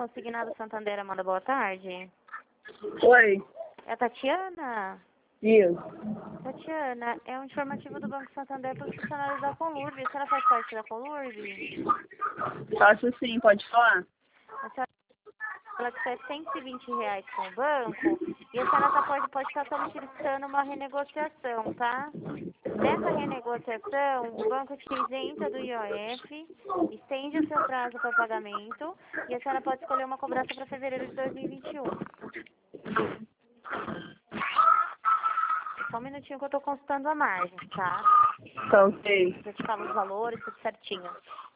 Consignado Santander, Amanda, boa tarde. Oi. É a Tatiana? Isso. Tatiana, é um informativo do Banco Santander para os funcionários da Conlurb. A senhora faz parte da Conlurb? Faço sim, pode falar? A senhora fala que é R$120 com o banco e a senhora pode estar solicitando uma renegociação, tá? Nessa renegociação, o banco te isenta do IOF, estende o seu prazo para pagamento e a senhora pode escolher uma cobrança para fevereiro de 2021. Só um minutinho que eu estou consultando a margem, tá? Tá ok. Eu te falo os valores, tudo certinho.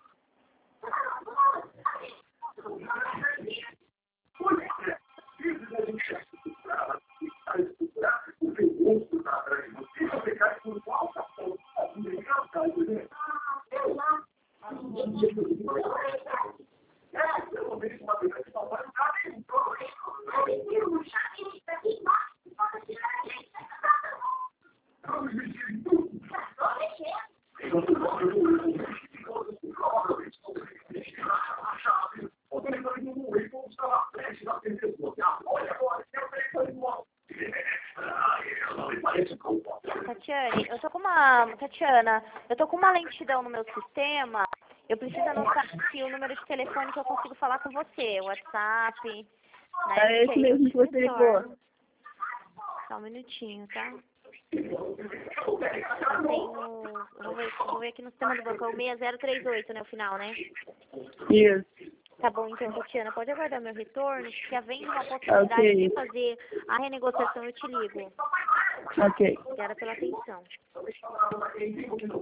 Tatiana, eu tô com uma lentidão no meu sistema. Eu preciso anotar aqui o número de telefone que eu consigo falar com você, o WhatsApp, né? É esse mesmo que você ligou. Só um minutinho, tá? Eu tenho... Vou ver aqui no sistema do banco, é o 6038, né, o final, né? Isso. Tá bom, então, Tatiana, pode aguardar meu retorno, se havendo uma possibilidade de fazer a renegociação, eu te ligo. Ok. Obrigada pela atenção.